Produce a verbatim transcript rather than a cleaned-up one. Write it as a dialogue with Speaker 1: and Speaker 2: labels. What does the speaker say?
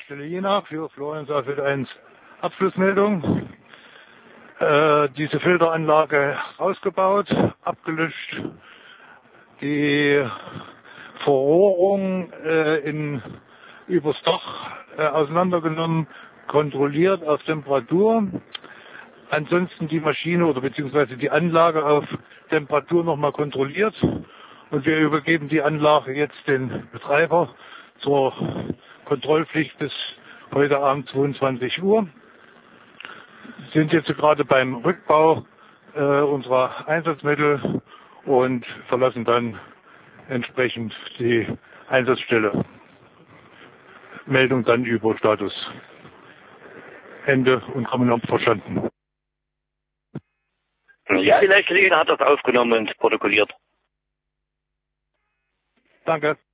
Speaker 1: Einsatzstelle Jena für Florian Saalfeld eins Abschlussmeldung. Äh, diese Filteranlage ausgebaut, abgelöscht, die Verrohrung äh, in, übers Dach äh, auseinandergenommen, kontrolliert auf Temperatur. Ansonsten die Maschine oder beziehungsweise die Anlage auf Temperatur nochmal kontrolliert. Und wir übergeben die Anlage jetzt den Betreiber zur Kontrollpflicht bis heute Abend zweiundzwanzig Uhr. Sind jetzt gerade beim Rückbau äh, unserer Einsatzmittel und verlassen dann entsprechend die Einsatzstelle. Meldung dann über Status Ende und kommen noch verstanden.
Speaker 2: Ja, die Leitstelle hat das aufgenommen und protokolliert.
Speaker 1: Danke.